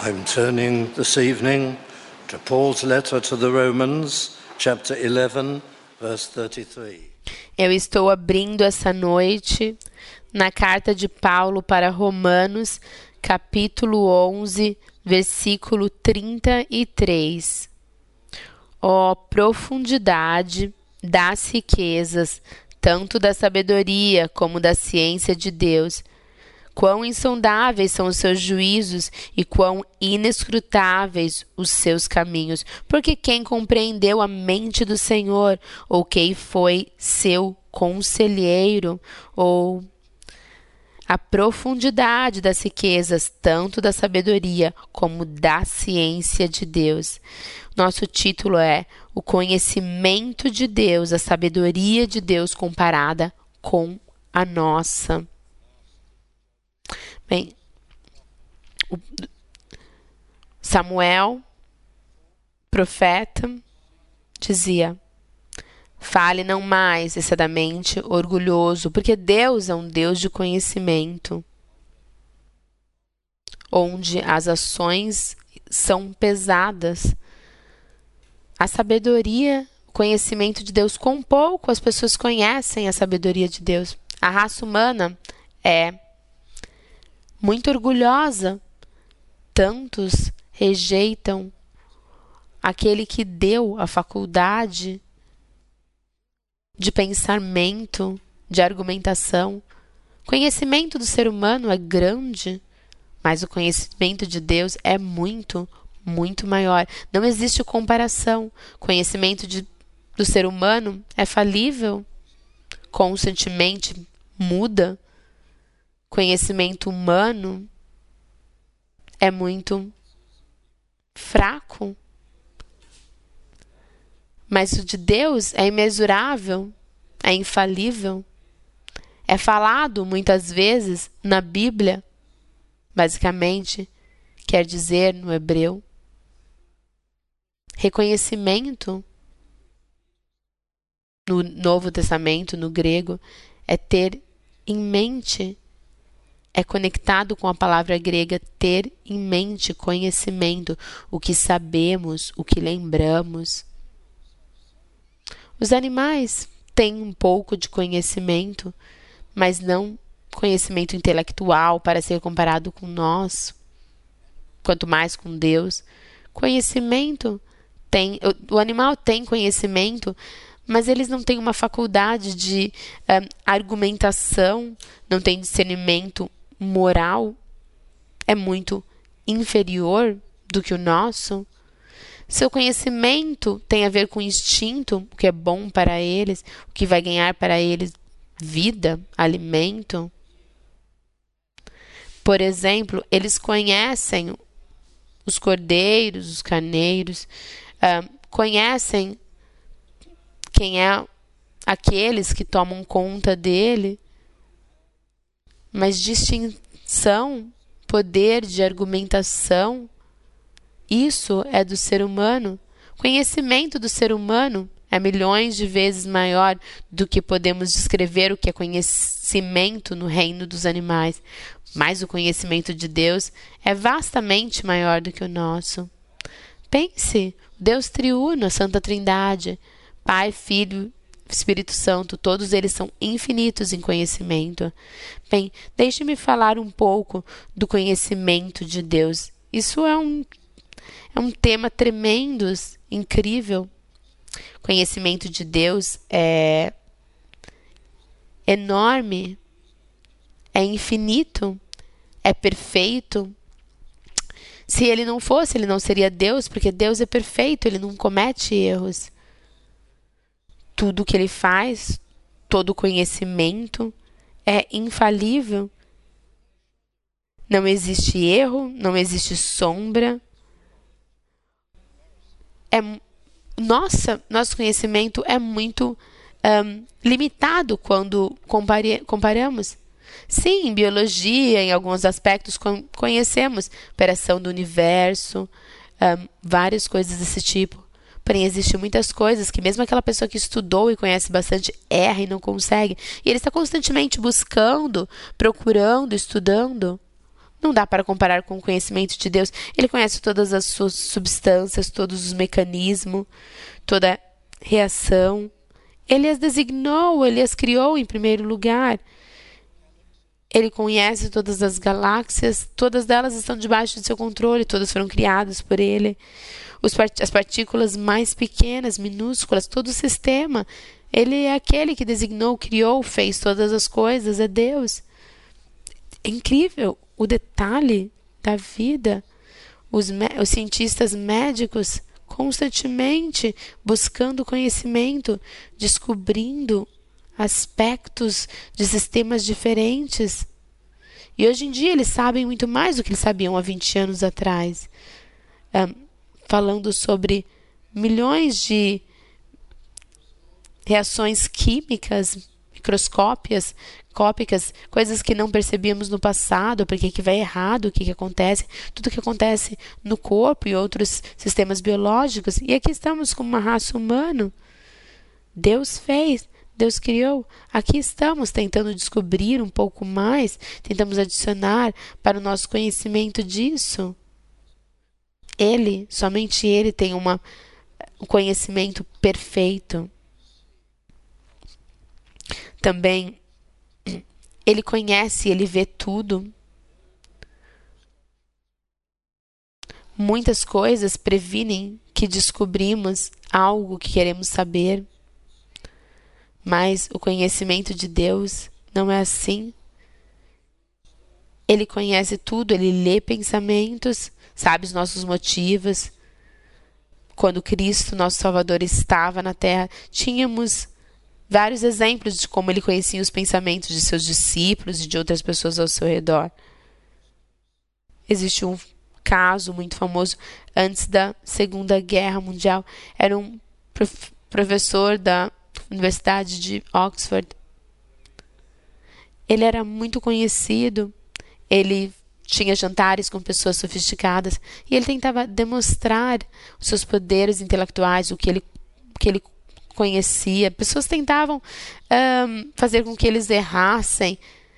I'm turning this evening to Paul's letter to the Romans, chapter 11, verse 33. Eu estou abrindo essa noite na carta de Paulo para Romanos, capítulo 11, versículo 33. Ó profundidade das riquezas, tanto da sabedoria como da ciência de Deus! Quão insondáveis são os seus juízos e quão inescrutáveis os seus caminhos. Porque quem compreendeu a mente do Senhor, ou quem foi seu conselheiro, ou a profundidade das riquezas, tanto da sabedoria como da ciência de Deus. Nosso título é O Conhecimento de Deus, a sabedoria de Deus comparada com a nossa. Bem, Samuel, profeta, dizia: fale não mais excessivamente orgulhoso, porque Deus é um Deus de conhecimento, onde as ações são pesadas. A sabedoria, o conhecimento de Deus, com pouco as pessoas conhecem a sabedoria de Deus. A raça humana é muito orgulhosa. Tantos rejeitam aquele que deu a faculdade de pensamento, de argumentação. O conhecimento do ser humano é grande, mas o conhecimento de Deus é muito, muito maior. Não existe comparação. O conhecimento do ser humano é falível, constantemente muda. Conhecimento humano é muito fraco, mas o de Deus é imensurável, é infalível. É falado muitas vezes na Bíblia, basicamente, quer dizer no hebreu. Reconhecimento no Novo Testamento, no grego, é ter em mente. É conectado com a palavra grega ter em mente, conhecimento, o que sabemos, o que lembramos. Os animais têm um pouco de conhecimento, mas não conhecimento intelectual para ser comparado com nós, quanto mais com Deus. Conhecimento o animal tem conhecimento, mas eles não têm uma faculdade de argumentação, não têm discernimento moral, é muito inferior do que o nosso. Seu conhecimento tem a ver com instinto, o que é bom para eles, o que vai ganhar para eles vida, alimento. Por exemplo, eles conhecem os cordeiros, os carneiros, conhecem quem é aqueles que tomam conta dele. Mas distinção, poder de argumentação, isso é do ser humano. Conhecimento do ser humano é milhões de vezes maior do que podemos descrever o que é conhecimento no reino dos animais. Mas o conhecimento de Deus é vastamente maior do que o nosso. Pense, Deus triuno, a Santa Trindade, Pai, Filho, Espírito Santo, todos eles são infinitos em conhecimento. Bem, deixe-me falar um pouco do conhecimento de Deus. Isso é um tema tremendo, incrível. O conhecimento de Deus é enorme, é infinito, é perfeito. Se ele não fosse, ele não seria Deus, porque Deus é perfeito, ele não comete erros. Tudo que ele faz, todo conhecimento é infalível. Não existe erro, não existe sombra. Nosso conhecimento é muito limitado quando comparamos. Sim, em biologia, em alguns aspectos, conhecemos operação do universo, várias coisas desse tipo. Porém, existem muitas coisas que mesmo aquela pessoa que estudou e conhece bastante erra e não consegue. E ele está constantemente buscando, procurando, estudando. Não dá para comparar com o conhecimento de Deus. Ele conhece todas as suas substâncias, todos os mecanismos, toda reação. Ele as designou, ele as criou em primeiro lugar. Ele conhece todas as galáxias, todas elas estão debaixo de seu controle, todas foram criadas por ele. As partículas mais pequenas, minúsculas, todo o sistema. Ele é aquele que designou, criou, fez todas as coisas, é Deus. É incrível o detalhe da vida. Os cientistas médicos constantemente buscando conhecimento, descobrindo aspectos de sistemas diferentes. E hoje em dia eles sabem muito mais do que eles sabiam há 20 anos atrás. Falando sobre milhões de reações químicas, microscópicas, coisas que não percebíamos no passado, porque que vai errado, o que acontece, tudo que acontece no corpo e outros sistemas biológicos. E aqui estamos com uma raça humana. Deus fez, Deus criou. Aqui estamos tentando descobrir um pouco mais, tentamos adicionar para o nosso conhecimento disso. Somente Ele tem um conhecimento perfeito. Também, Ele conhece, Ele vê tudo. Muitas coisas previnem que descobrimos algo que queremos saber. Mas o conhecimento de Deus não é assim. Ele conhece tudo, Ele lê pensamentos, sabe os nossos motivos. Quando Cristo, nosso Salvador, estava na Terra, tínhamos vários exemplos de como Ele conhecia os pensamentos de seus discípulos e de outras pessoas ao seu redor. Existe um caso muito famoso antes da Segunda Guerra Mundial. Era um professor da Universidade de Oxford. Ele era muito conhecido. Ele tinha jantares com pessoas sofisticadas e ele tentava demonstrar os seus poderes intelectuais, o que ele conhecia. Pessoas tentavam fazer com que eles errassem.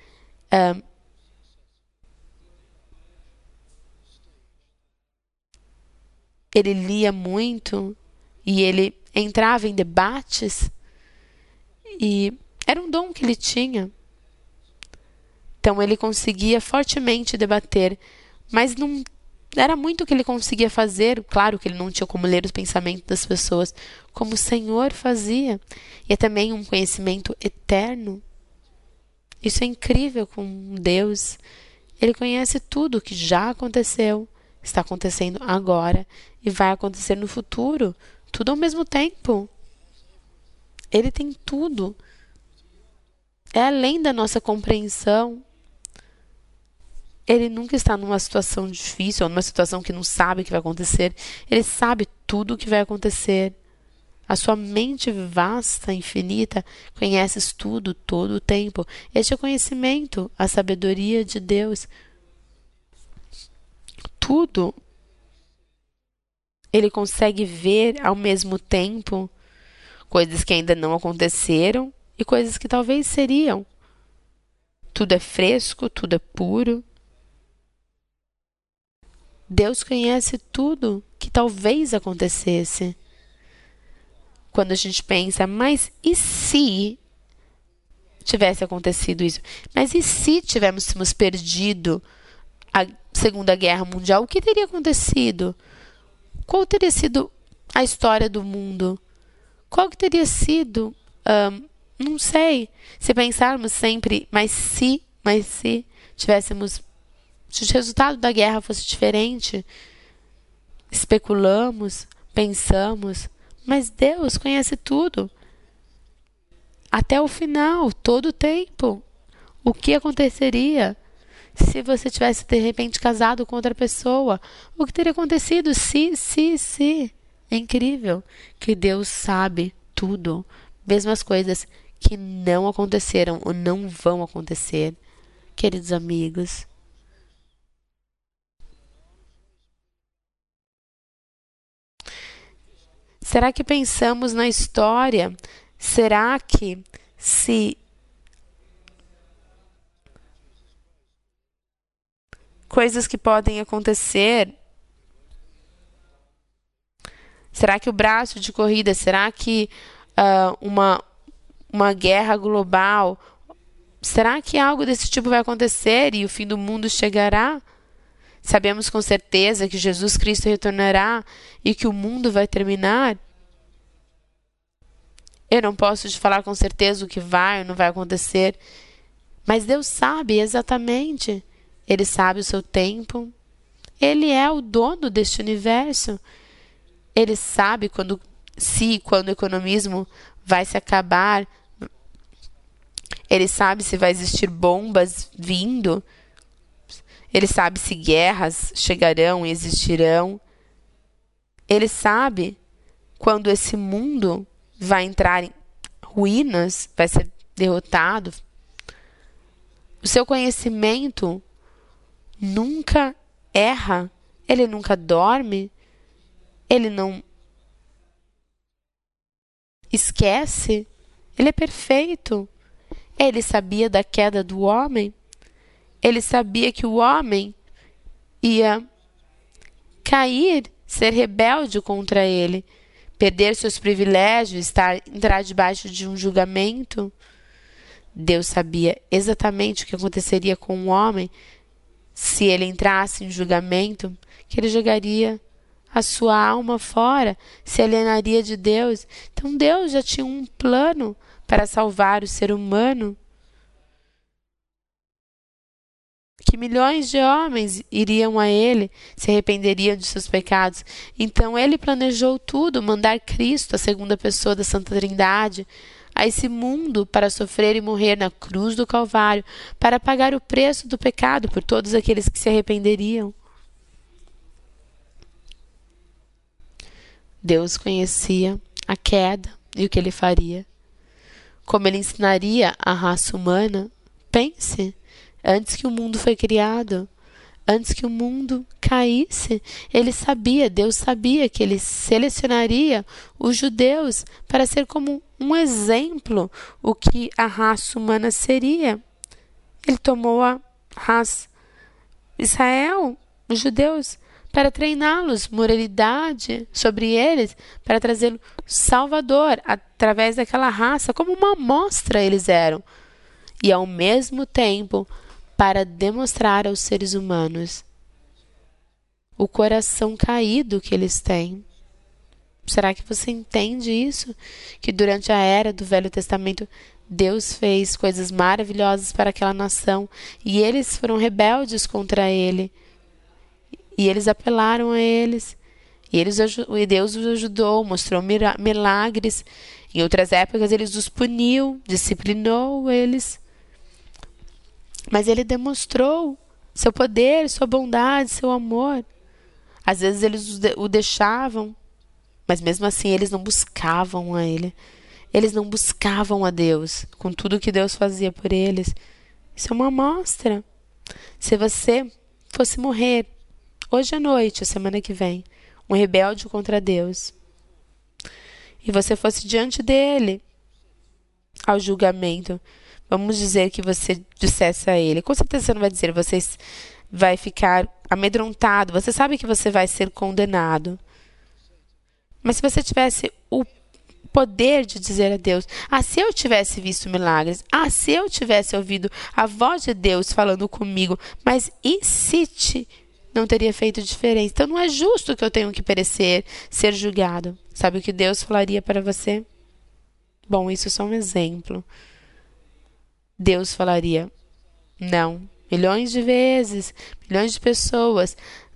Ele lia muito e ele entrava em debates e era um dom que ele tinha. Então ele conseguia fortemente debater, mas não era muito o que ele conseguia fazer. Claro que ele não tinha como ler os pensamentos das pessoas, como o Senhor fazia. E é também um conhecimento eterno. Isso é incrível com Deus. Ele conhece tudo o que já aconteceu, está acontecendo agora e vai acontecer no futuro. Tudo ao mesmo tempo. Ele tem tudo. É além da nossa compreensão. Ele nunca está numa situação difícil, ou numa situação que não sabe o que vai acontecer. Ele sabe tudo o que vai acontecer. A sua mente vasta, infinita, conhece tudo, todo o tempo. Este é o conhecimento, a sabedoria de Deus. Tudo. Ele consegue ver ao mesmo tempo coisas que ainda não aconteceram e coisas que talvez seriam. Tudo é fresco, tudo é puro. Deus conhece tudo que talvez acontecesse. Quando a gente pensa, mas e se tivesse acontecido isso? Mas e se tivéssemos perdido a Segunda Guerra Mundial? O que teria acontecido? Qual teria sido a história do mundo? Qual que teria sido? Não sei. Se pensarmos sempre, mas se tivéssemos... Se o resultado da guerra fosse diferente, especulamos, pensamos, mas Deus conhece tudo. Até o final, todo o tempo. O que aconteceria se você tivesse, de repente, casado com outra pessoa? O que teria acontecido se? É incrível que Deus sabe tudo, mesmo as coisas que não aconteceram ou não vão acontecer. Queridos amigos, será que pensamos na história? Será que se coisas que podem acontecer. Será que o braço de corrida, será que uma guerra global, será que algo desse tipo vai acontecer e o fim do mundo chegará? Sabemos com certeza que Jesus Cristo retornará e que o mundo vai terminar? Eu não posso te falar com certeza o que vai ou não vai acontecer, mas Deus sabe exatamente. Ele sabe o seu tempo. Ele é o dono deste universo. Ele sabe quando o economismo vai se acabar. Ele sabe se vai existir bombas vindo. Ele sabe se guerras chegarão e existirão. Ele sabe quando esse mundo vai entrar em ruínas, vai ser derrotado. O seu conhecimento nunca erra. Ele nunca dorme. Ele não esquece. Ele é perfeito. Ele sabia da queda do homem. Ele sabia que o homem ia cair, ser rebelde contra ele, perder seus privilégios, entrar debaixo de um julgamento. Deus sabia exatamente o que aconteceria com o homem se ele entrasse em julgamento, que ele jogaria a sua alma fora, se alienaria de Deus. Então Deus já tinha um plano para salvar o ser humano. Que milhões de homens iriam a ele, se arrependeriam de seus pecados. Então ele planejou tudo, mandar Cristo, a segunda pessoa da Santa Trindade, a esse mundo para sofrer e morrer na cruz do Calvário, para pagar o preço do pecado por todos aqueles que se arrependeriam. Deus conhecia a queda e o que ele faria. Como ele ensinaria a raça humana? Pense, antes que o mundo foi criado, antes que o mundo caísse, ele sabia, Deus sabia que ele selecionaria os judeus para ser como um exemplo o que a raça humana seria. Ele tomou a raça Israel, os judeus, para treiná-los, moralidade sobre eles, para trazer Salvador através daquela raça, como uma amostra eles eram. E ao mesmo tempo, para demonstrar aos seres humanos o coração caído que eles têm. Será que você entende isso? Que durante a era do Velho Testamento, Deus fez coisas maravilhosas para aquela nação e eles foram rebeldes contra ele. E eles apelaram a eles. E Deus os ajudou, mostrou milagres. Em outras épocas, ele os puniu, disciplinou eles. Mas ele demonstrou seu poder, sua bondade, seu amor. Às vezes eles o deixavam, mas mesmo assim eles não buscavam a ele. Eles não buscavam a Deus com tudo que Deus fazia por eles. Isso é uma amostra. Se você fosse morrer hoje à noite, a semana que vem, um rebelde contra Deus, e você fosse diante dele ao julgamento, vamos dizer que você dissesse a ele, com certeza você não vai dizer, você vai ficar amedrontado, você sabe que você vai ser condenado. Mas se você tivesse o poder de dizer a Deus, se eu tivesse visto milagres, se eu tivesse ouvido a voz de Deus falando comigo, mas e se não teria feito diferença? Então não é justo que eu tenha que perecer, ser julgado. Sabe o que Deus falaria para você? Bom, isso é só um exemplo. Deus falaria, não, milhões de vezes, milhões de pessoas,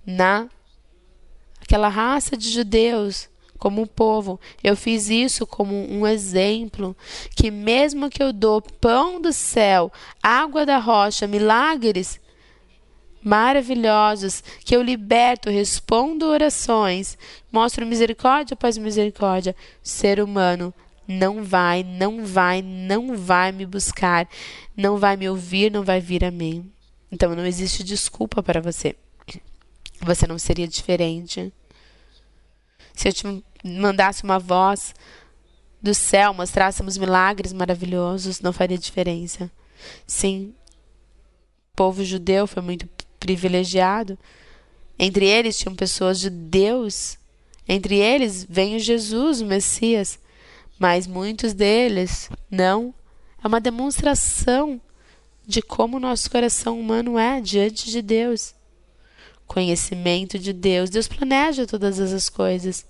aquela raça de judeus, como um povo, eu fiz isso como um exemplo, que mesmo que eu dou pão do céu, água da rocha, milagres maravilhosos, que eu liberto, respondo orações, mostro misericórdia após misericórdia, o ser humano não vai me buscar, não vai me ouvir, não vai vir a mim. Então não existe desculpa para você. Você não seria diferente. Se eu te mandasse uma voz do céu, mostrássemos milagres maravilhosos, não faria diferença. Sim, o povo judeu foi muito privilegiado. Entre eles tinham pessoas de Deus. Entre eles veio Jesus, o Messias. Mas muitos deles não. É uma demonstração de como o nosso coração humano é diante de Deus. Conhecimento de Deus. Deus planeja todas essas coisas.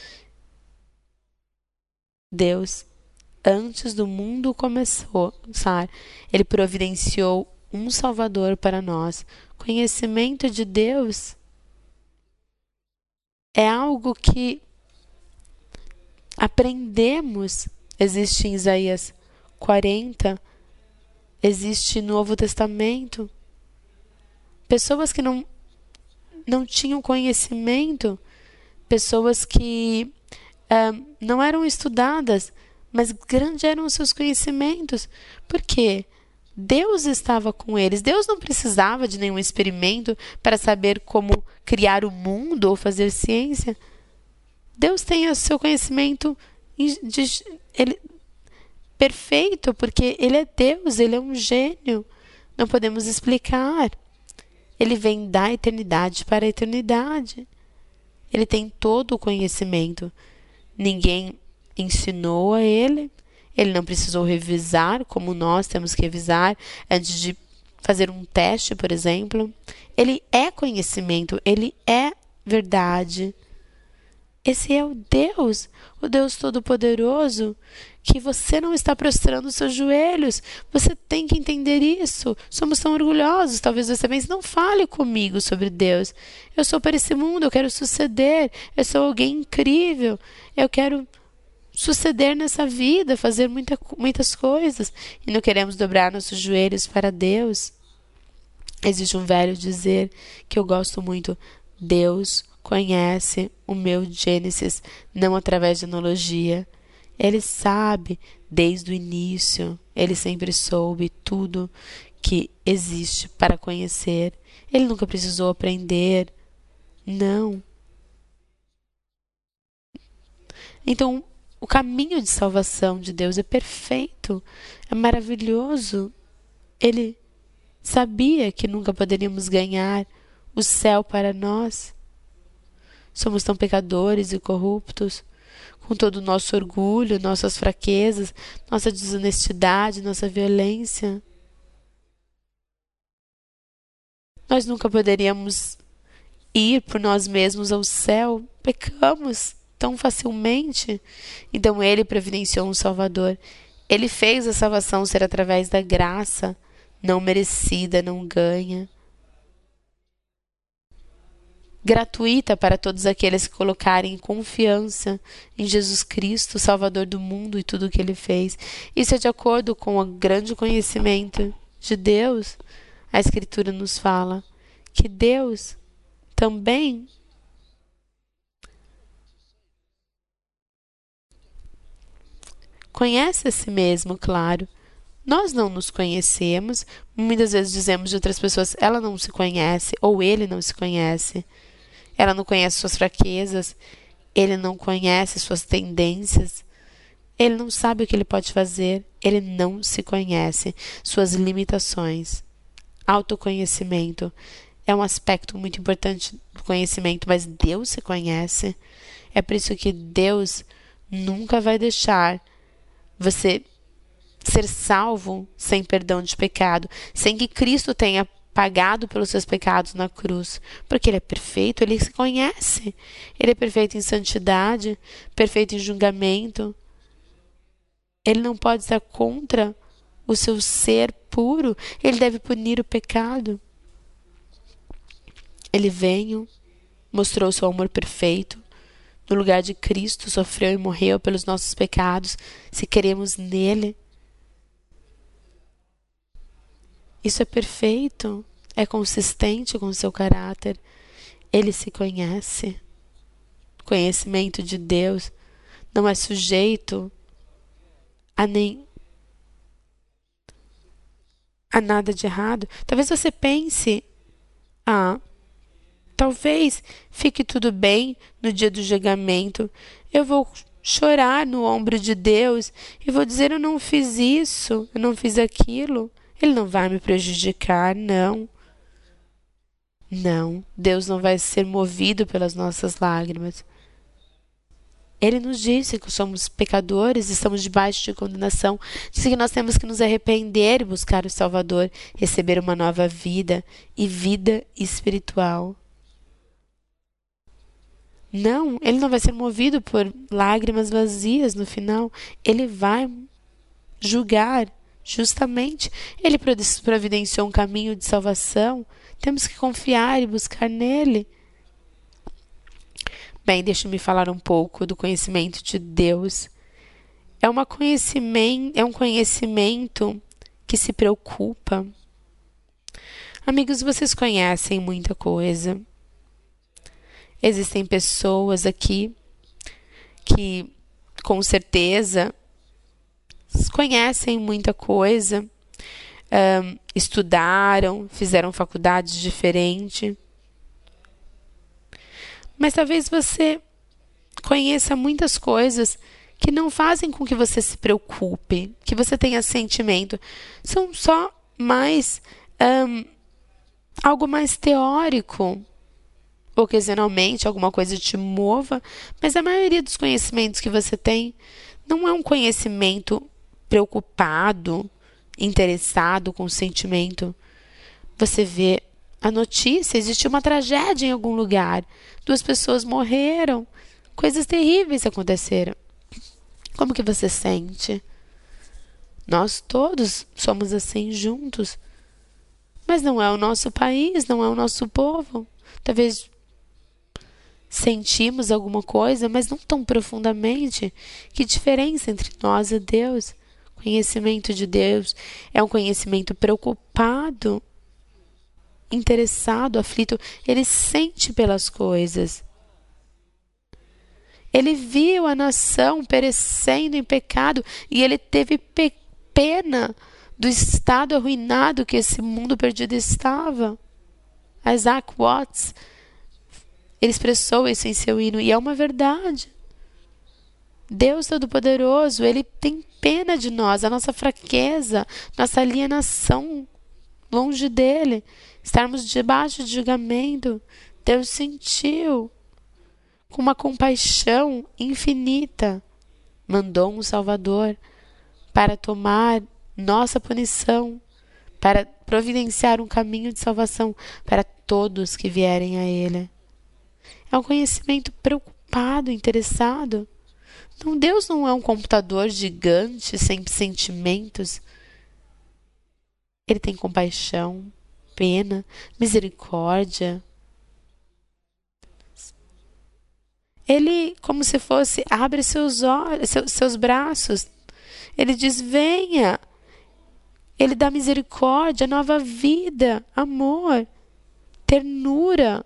Deus, antes do mundo começar, Ele providenciou um Salvador para nós. Conhecimento de Deus é algo que aprendemos. Existe em Isaías 40, existe no Novo Testamento. Pessoas que não tinham conhecimento, pessoas que não eram estudadas, mas grandes eram os seus conhecimentos. Por quê? Deus estava com eles. Deus não precisava de nenhum experimento para saber como criar o mundo ou fazer ciência. Deus tem o seu conhecimento perfeito, porque Ele é Deus, Ele é um gênio. Não podemos explicar. Ele vem da eternidade para a eternidade. Ele tem todo o conhecimento. Ninguém ensinou a Ele. Ele não precisou revisar como nós temos que revisar antes de fazer um teste, por exemplo. Ele é conhecimento, Ele é verdade. Esse é o Deus Todo-Poderoso, que você não está prostrando os seus joelhos. Você tem que entender isso. Somos tão orgulhosos. Talvez você pense, não fale comigo sobre Deus. Eu sou para esse mundo, eu quero suceder. Eu sou alguém incrível. Eu quero suceder nessa vida, fazer muitas coisas. E não queremos dobrar nossos joelhos para Deus. Existe um velho dizer que eu gosto muito. Deus conhece o meu Gênesis, não através de analogia. Ele sabe desde o início. Ele sempre soube tudo que existe para conhecer. Ele nunca precisou aprender. Não. Então, o caminho de salvação de Deus é perfeito, é maravilhoso. Ele sabia que nunca poderíamos ganhar o céu para nós. Somos tão pecadores e corruptos, com todo o nosso orgulho, nossas fraquezas, nossa desonestidade, nossa violência. Nós nunca poderíamos ir por nós mesmos ao céu. Pecamos tão facilmente. Então Ele providenciou um Salvador. Ele fez a salvação ser através da graça, não merecida, não ganha. Gratuita para todos aqueles que colocarem confiança em Jesus Cristo, Salvador do mundo e tudo o que Ele fez. Isso é de acordo com o grande conhecimento de Deus. A Escritura nos fala que Deus também conhece a si mesmo, claro. Nós não nos conhecemos. Muitas vezes dizemos de outras pessoas, ela não se conhece, ou ele não se conhece. Ela não conhece suas fraquezas, ele não conhece suas tendências, ele não sabe o que ele pode fazer, ele não se conhece, suas limitações. Autoconhecimento é um aspecto muito importante do conhecimento, mas Deus se conhece. É por isso que Deus nunca vai deixar você ser salvo sem perdão de pecado, sem que Cristo tenha pagado pelos seus pecados na cruz, porque Ele é perfeito, Ele se conhece. Ele é perfeito em santidade, perfeito em julgamento. Ele não pode estar contra o seu ser puro. Ele deve punir o pecado. Ele veio, mostrou seu amor perfeito. No lugar de Cristo, sofreu e morreu pelos nossos pecados, se queremos nele. Isso é perfeito, é consistente com o seu caráter. Ele se conhece. O conhecimento de Deus não é sujeito a nada de errado. Talvez você pense, talvez fique tudo bem no dia do julgamento. Eu vou chorar no ombro de Deus e vou dizer, eu não fiz isso, eu não fiz aquilo. Ele não vai me prejudicar, não. Não, Deus não vai ser movido pelas nossas lágrimas. Ele nos disse que somos pecadores, estamos debaixo de condenação. Disse que nós temos que nos arrepender e buscar o Salvador, receber uma nova vida e vida espiritual. Não, ele não vai ser movido por lágrimas vazias no final. Ele vai julgar justamente. Ele providenciou um caminho de salvação. Temos que confiar e buscar nele. Bem, deixa-me falar um pouco do conhecimento de Deus. É um conhecimento que se preocupa. Amigos, vocês conhecem muita coisa. Existem pessoas aqui que, com certeza, conhecem muita coisa, estudaram, fizeram faculdades diferentes. Mas talvez você conheça muitas coisas que não fazem com que você se preocupe, que você tenha sentimento. São só mais algo mais teórico. Ocasionalmente, alguma coisa te mova, mas a maioria dos conhecimentos que você tem não é um conhecimento preocupado, interessado, com sentimento. Você vê a notícia, existe uma tragédia em algum lugar, 2 pessoas morreram, coisas terríveis aconteceram. Como que você sente? Nós todos somos assim juntos, mas não é o nosso país, não é o nosso povo. Talvez sentimos alguma coisa, mas não tão profundamente. Que diferença entre nós e Deus? Conhecimento de Deus é um conhecimento preocupado, interessado, aflito. Ele sente pelas coisas. Ele viu a nação perecendo em pecado e ele teve pena do estado arruinado que esse mundo perdido estava. Isaac Watts, ele expressou isso em seu hino, e é uma verdade. Deus Todo-Poderoso, ele tem pena de nós, a nossa fraqueza, nossa alienação longe dele, estarmos debaixo de julgamento. Deus sentiu com uma compaixão infinita, mandou um Salvador para tomar nossa punição, para providenciar um caminho de salvação para todos que vierem a ele. É um conhecimento preocupado, interessado. Não, Deus não é um computador gigante, sem sentimentos. Ele tem compaixão, pena, misericórdia. Ele, como se fosse, abre seus olhos, seus braços. Ele diz, venha. Ele dá misericórdia, nova vida, amor, ternura.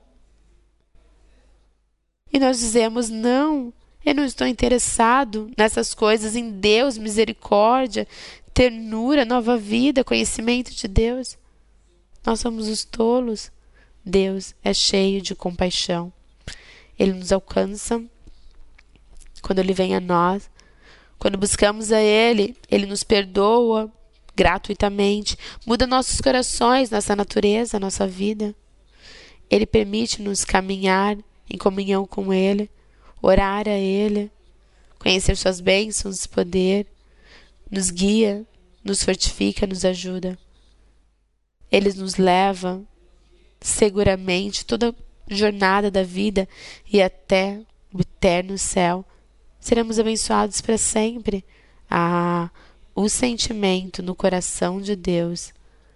E nós dizemos, não, eu não estou interessado nessas coisas, em Deus, misericórdia, ternura, nova vida, conhecimento de Deus. Nós somos os tolos. Deus é cheio de compaixão. Ele nos alcança quando Ele vem a nós. Quando buscamos a Ele, Ele nos perdoa gratuitamente, muda nossos corações, nossa natureza, nossa vida. Ele permite-nos caminhar em comunhão com Ele, orar a Ele, conhecer suas bênçãos, poder, nos guia, nos fortifica, nos ajuda. Ele nos leva seguramente toda a jornada da vida e até o eterno céu. Seremos abençoados para sempre. O sentimento no coração de Deus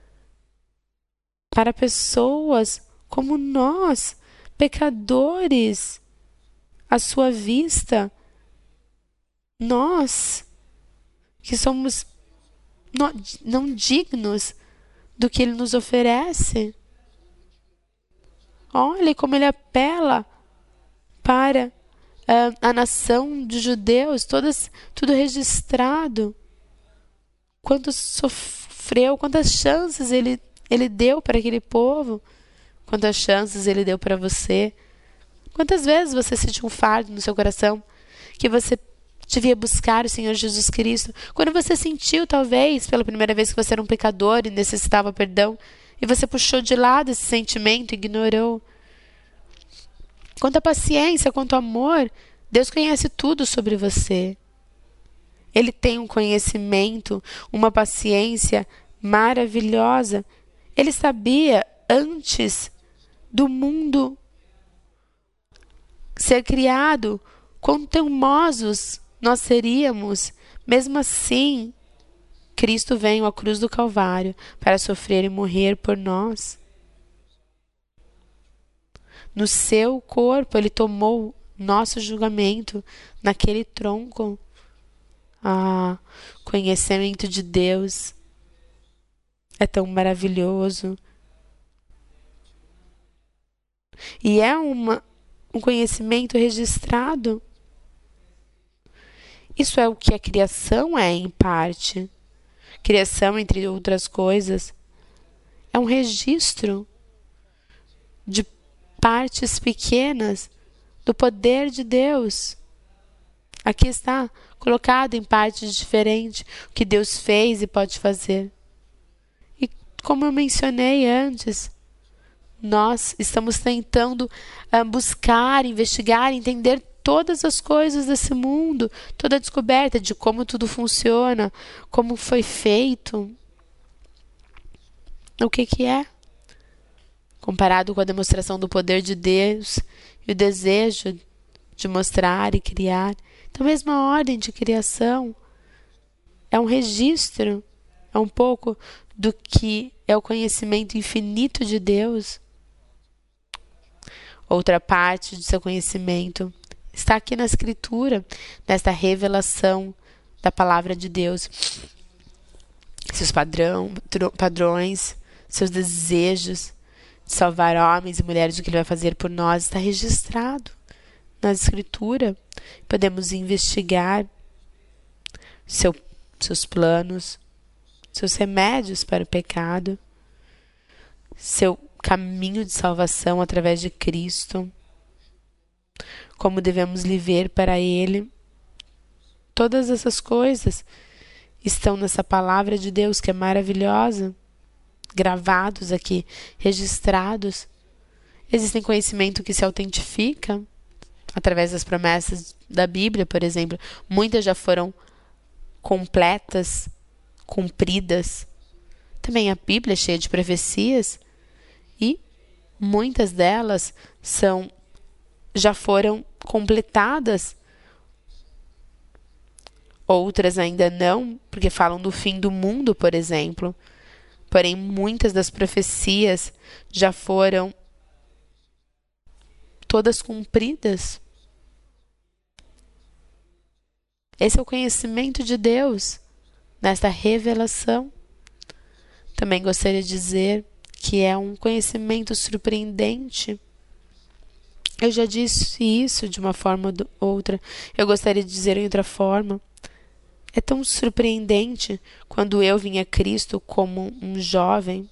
para pessoas como nós, pecadores, à sua vista, nós que somos não dignos do que Ele nos oferece. Olha como Ele apela para a nação de judeus, tudo registrado. Quanto sofreu, quantas chances ele deu para aquele povo, quantas chances Ele deu para você. Quantas vezes você sentiu um fardo no seu coração que você devia buscar o Senhor Jesus Cristo? Quando você sentiu, talvez, pela primeira vez que você era um pecador e necessitava perdão, e você puxou de lado esse sentimento, ignorou. Quanto à paciência, quanto ao amor, Deus conhece tudo sobre você. Ele tem um conhecimento, uma paciência maravilhosa. Ele sabia antes do mundo ser criado quão teimosos nós seríamos. Mesmo assim, Cristo veio à cruz do Calvário para sofrer e morrer por nós. No seu corpo, ele tomou nosso julgamento naquele tronco. Conhecimento de Deus é tão maravilhoso. E é um conhecimento registrado. Isso é o que a criação é, em parte. Criação, entre outras coisas, é um registro de partes pequenas do poder de Deus. Aqui está colocado em partes diferentes o que Deus fez e pode fazer. E como eu mencionei antes, nós estamos tentando buscar, investigar, entender todas as coisas desse mundo, toda a descoberta de como tudo funciona, como foi feito. O que é? Comparado com a demonstração do poder de Deus e o desejo de mostrar e criar. Então, a mesma ordem de criação é um registro, é um pouco do que é o conhecimento infinito de Deus. Outra parte do seu conhecimento está aqui na Escritura, nesta revelação da palavra de Deus. Seus padrões, seus desejos de salvar homens e mulheres, o que Ele vai fazer por nós, está registrado na Escritura. Podemos investigar seus planos, seus remédios para o pecado, seu caminho de salvação através de Cristo, como devemos viver para Ele. Todas essas coisas estão nessa palavra de Deus que é maravilhosa, gravados aqui, registrados. Existem conhecimento que se autentifica através das promessas da Bíblia, por exemplo. Muitas já foram completas, cumpridas. Também a Bíblia é cheia de profecias e muitas delas já foram completadas. Outras ainda não, porque falam do fim do mundo, por exemplo. Porém, muitas das profecias já foram todas cumpridas. Esse é o conhecimento de Deus nesta revelação. Também gostaria de dizer que é um conhecimento surpreendente. Eu já disse isso de uma forma ou outra. Eu gostaria de dizer em outra forma. É tão surpreendente quando eu vim a Cristo como um jovem.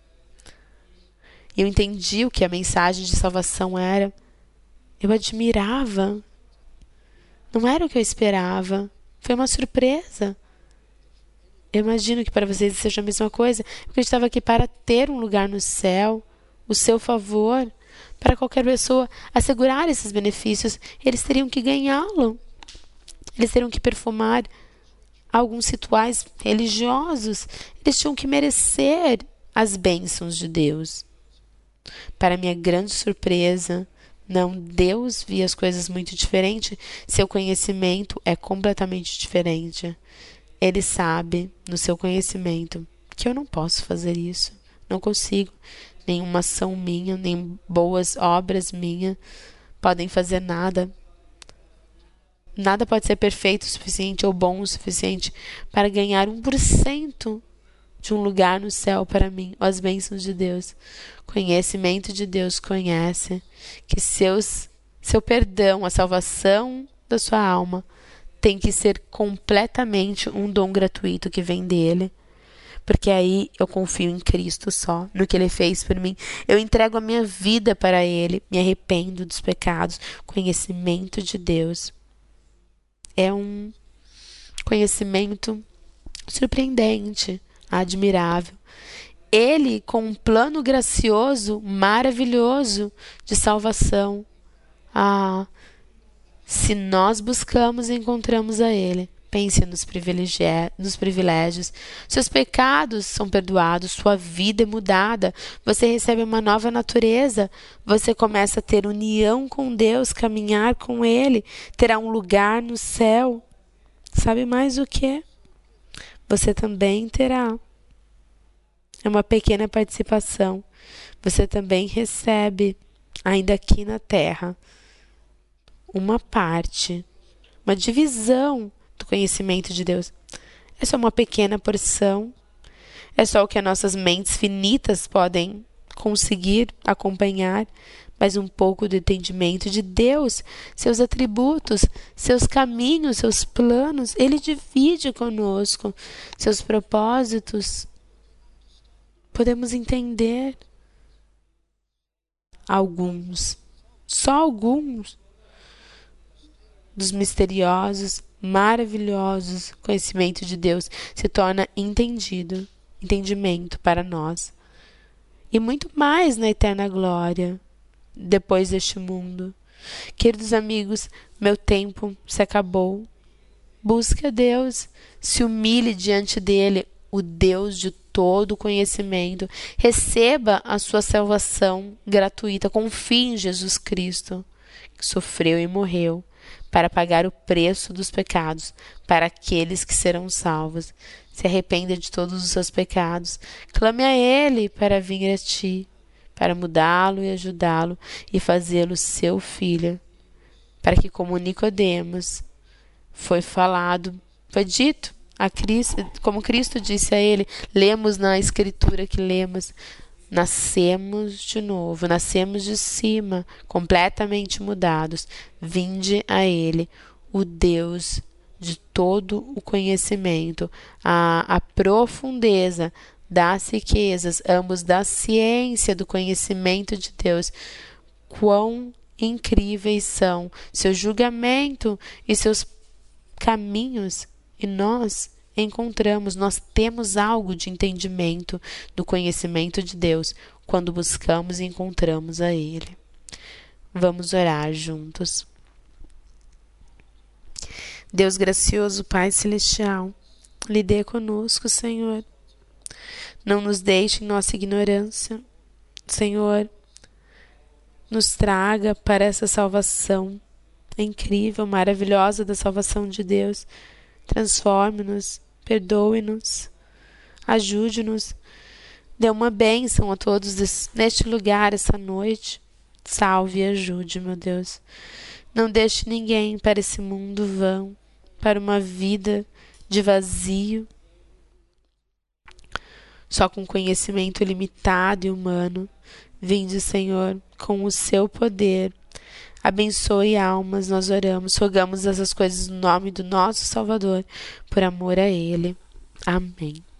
E eu entendi o que a mensagem de salvação era. Eu admirava. Não era o que eu esperava. Foi uma surpresa. Eu imagino que para vocês seja a mesma coisa. Porque eu estava aqui para ter um lugar no céu, o seu favor. Para qualquer pessoa assegurar esses benefícios, eles teriam que ganhá-lo. Eles teriam que perfumar alguns rituais religiosos. Eles tinham que merecer as bênçãos de Deus. Para minha grande surpresa, não, Deus via as coisas muito diferente. Seu conhecimento é completamente diferente. Ele sabe, no seu conhecimento, que eu não posso fazer isso. Não consigo. Nenhuma ação minha, nem boas obras minhas podem fazer nada. Nada pode ser perfeito o suficiente ou bom o suficiente para ganhar 1% de um lugar no céu para mim, as bênçãos de Deus. Conhecimento de Deus conhece que seu perdão, a salvação da sua alma, tem que ser completamente um dom gratuito que vem dele. Porque aí eu confio em Cristo só, no que Ele fez por mim. Eu entrego a minha vida para Ele, me arrependo dos pecados. Conhecimento de Deus é um conhecimento surpreendente, admirável. Ele com um plano gracioso, maravilhoso de salvação. Se nós buscamos, encontramos a Ele. Pense nos privilégios. Seus pecados são perdoados, sua vida é mudada, você recebe uma nova natureza, você começa a ter união com Deus, caminhar com Ele, terá um lugar no céu. Sabe mais o que? Você também terá. É uma pequena participação. Você também recebe, ainda aqui na terra, uma parte, uma divisão do conhecimento de Deus. É só uma pequena porção. É só o que as nossas mentes finitas podem conseguir acompanhar, mas um pouco do entendimento de Deus, seus atributos, seus caminhos, seus planos, Ele divide conosco. Seus propósitos, podemos entender alguns, só alguns, dos misteriosos, maravilhosos conhecimentos de Deus se torna entendimento para nós. E muito mais na eterna glória, depois deste mundo. Queridos amigos, meu tempo se acabou. Busque a Deus, se humilhe diante dele, o Deus de todo conhecimento. Receba a sua salvação gratuita. Confie em Jesus Cristo, que sofreu e morreu para pagar o preço dos pecados, para aqueles que serão salvos. Se arrependa de todos os seus pecados. Clame a Ele para vir a ti, para mudá-lo e ajudá-lo e fazê-lo seu filho, para que, como Nicodemos, foi dito a Cristo, como Cristo disse a ele, lemos na Escritura que lemos, nascemos de novo, nascemos de cima, completamente mudados. Vinde a Ele, o Deus de todo o conhecimento, a profundeza das riquezas, ambos da ciência, do conhecimento de Deus. Quão incríveis são seu julgamento e seus caminhos, e nós temos algo de entendimento do conhecimento de Deus quando buscamos e encontramos a Ele. Vamos orar juntos. Deus gracioso, Pai celestial, lide conosco, Senhor. Não nos deixe em nossa ignorância, Senhor. Nos traga para essa salvação incrível, maravilhosa da salvação de Deus. Transforme-nos, perdoe-nos, ajude-nos, dê uma bênção a todos neste lugar, essa noite. Salve e ajude, meu Deus. Não deixe ninguém para esse mundo vão, para uma vida de vazio, só com conhecimento limitado e humano. Vinde, Senhor, com o seu poder. Abençoe almas, nós oramos, rogamos essas coisas no nome do nosso Salvador, por amor a Ele. Amém.